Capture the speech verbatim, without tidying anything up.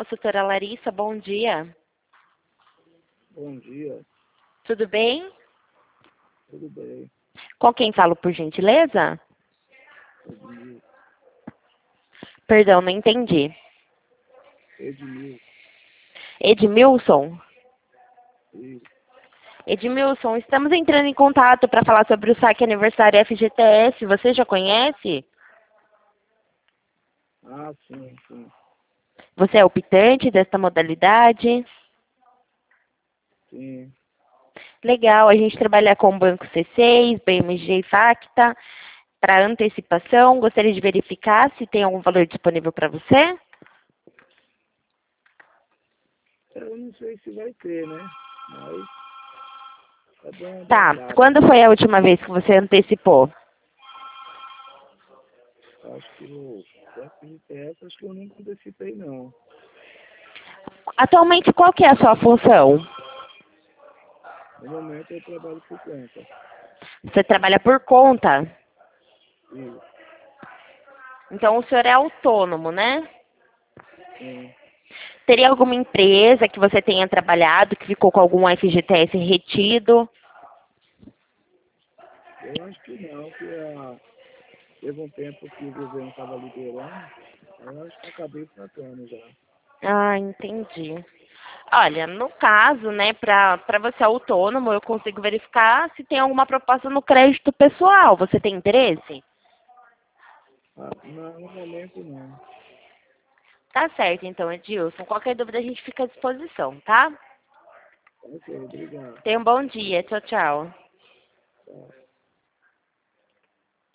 consultora Larissa, bom dia. Bom dia, Tudo bem? tudo bem? Com quem falo, por gentileza? Edmil, Perdão, não entendi. Edmil, Edmilson? isso. Edmilson, estamos entrando em contato para falar sobre o saque aniversário F G T S. Você já conhece? Ah, sim, sim, Você é optante desta modalidade? sim. Legal, a gente trabalha com o Banco C seis, B M G e Facta. Para antecipação, gostaria de verificar se tem algum valor disponível para você? Eu não sei se vai ter, né? Mas é bom dar Tá, entrada. quando foi a última vez que você antecipou? Acho que o F G T S, acho que eu nunca antecipei, não. Atualmente, qual que é a sua função? No momento eu trabalho por conta. Você trabalha por conta? Isso, Então, o senhor é autônomo, né? sim. Teria alguma empresa que você tenha trabalhado, que ficou com algum F G T S retido? Eu acho que não, que a... teve um tempo que o governo estava liberando, aí eu acho que eu acabei tratando já. Ah, entendi. Olha, no caso, né, para para você autônomo, eu consigo verificar se tem alguma proposta no crédito pessoal. Você tem interesse? Ah, não, no momento não. Tá certo, então, Edilson. Qualquer dúvida a gente fica à disposição, tá? Ok, obrigado. Tenha um bom dia. Tchau, tchau. Tchau.